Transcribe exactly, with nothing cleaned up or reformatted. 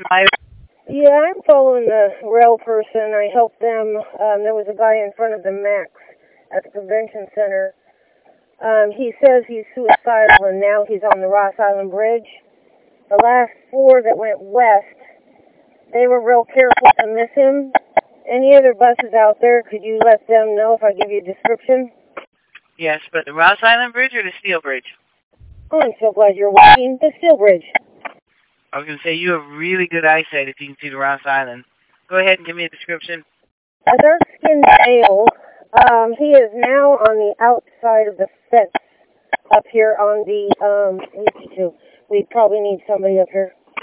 Yeah, I'm following the rail person. I helped them. Um, there was a guy in front of the Max at the convention center. Um, he says he's suicidal, and now he's on the Ross Island Bridge. The last four that went west, they were real careful to miss him. Any other buses out there, could you let them know if I give you a description? Yes, but the Ross Island Bridge or the Steel Bridge? Oh, I'm so glad you're watching the Steel Bridge. I was going to say, you have really good eyesight if you can see the Ross Island. Go ahead and give me a description. A dark-skinned male. Um, he is now on the outside of the fence up here on the, um, we probably need somebody up here.